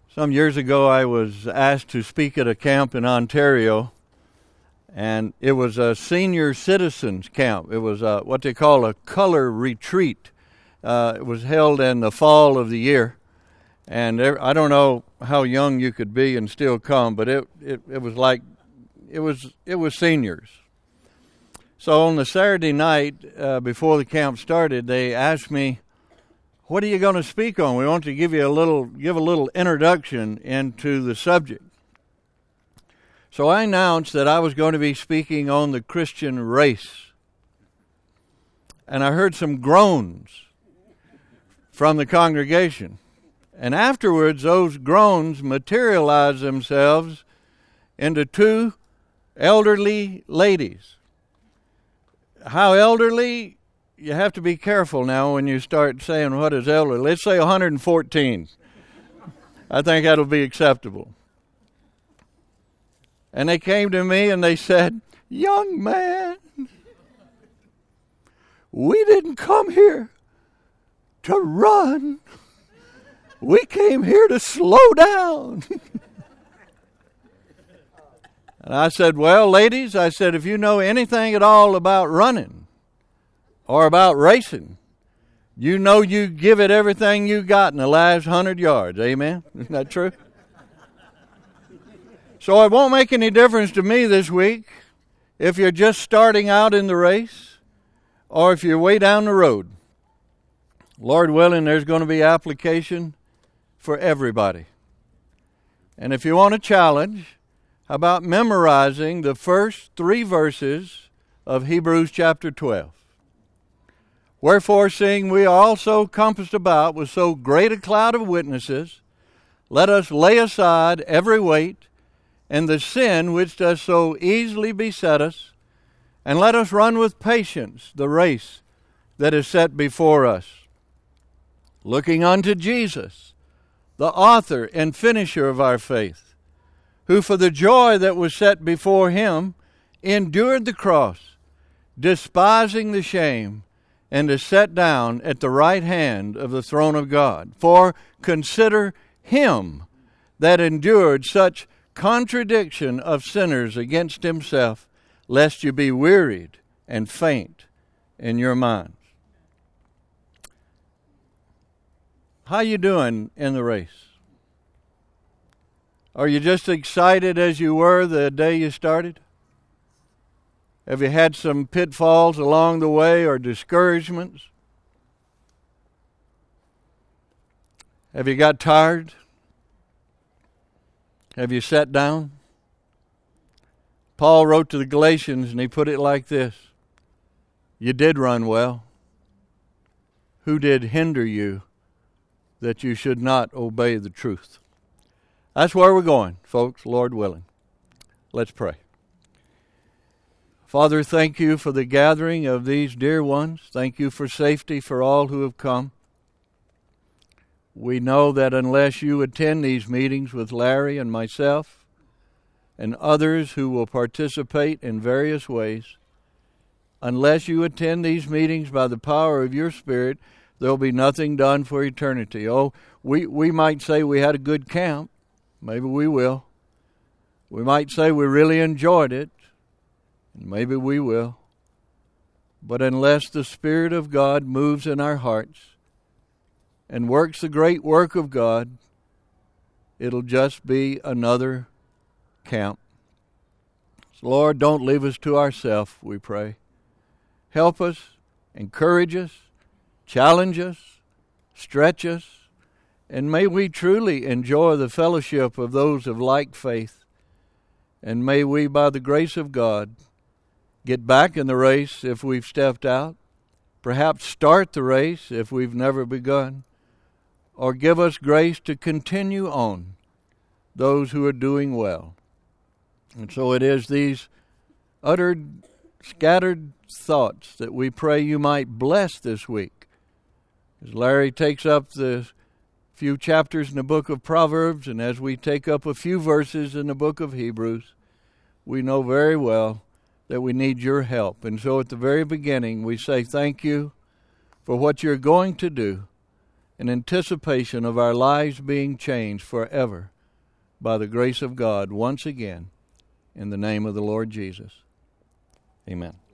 Some years ago, I was asked to speak at a camp in Ontario, and it was a senior citizens camp. It was what they call a color retreat. It was held in the fall of the year, and I don't know how young you could be and still come, but it was like it was seniors. So on the Saturday night before the camp started, they asked me, "What are you going to speak on? We want to give a little introduction into the subject." So I announced that I was going to be speaking on the Christian race. And I heard some groans from the congregation. And afterwards, those groans materialized themselves into two elderly ladies. How elderly? You have to be careful now when you start saying what is elderly. Let's say 114. I think that'll be acceptable. And they came to me and they said, "Young man, we didn't come here to run. We came here to slow down." And I said, "Well, ladies," I said, "if you know anything at all about running or about racing, you know you give it everything you got in the last 100 yards. Amen? Isn't that true?" So it won't make any difference to me this week if you're just starting out in the race or if you're way down the road. Lord willing, there's going to be application for everybody. And if you want a challenge, how about memorizing the first 3 verses of Hebrews chapter 12? "Wherefore, seeing we are also compassed about with so great a cloud of witnesses, let us lay aside every weight and the sin which does so easily beset us, and let us run with patience the race that is set before us, looking unto Jesus, the author and finisher of our faith, who for the joy that was set before him endured the cross, despising the shame, and is set down at the right hand of the throne of God. For consider him that endured such contradiction of sinners against himself, lest you be wearied and faint in your minds." How you doing in the race? Are you just excited as you were the day you started? Have you had some pitfalls along the way or discouragements? Have you got tired? Have you sat down? Paul wrote to the Galatians and he put it like this: "You did run well. Who did hinder you that you should not obey the truth?" That's where we're going, folks, Lord willing. Let's pray. Father, thank you for the gathering of these dear ones. Thank you for safety for all who have come. We know that unless you attend these meetings with Larry and myself and others who will participate in various ways, unless you attend these meetings by the power of your Spirit, there'll be nothing done for eternity. Oh, we might say we had a good camp. Maybe we will. We might say we really enjoyed it. And maybe we will. But unless the Spirit of God moves in our hearts and works the great work of God, it'll just be another camp. So Lord, don't leave us to ourselves, we pray. Help us, encourage us, challenge us, stretch us, and may we truly enjoy the fellowship of those of like faith. And may we, by the grace of God, get back in the race if we've stepped out, perhaps start the race if we've never begun, or give us grace to continue on those who are doing well. And so it is these uttered, scattered thoughts that we pray you might bless this week. As Larry takes up the few chapters in the book of Proverbs, and as we take up a few verses in the book of Hebrews, we know very well that we need your help. And so at the very beginning, we say thank you for what you're going to do. in anticipation of our lives being changed forever by the grace of God once again, in the name of the Lord Jesus. Amen.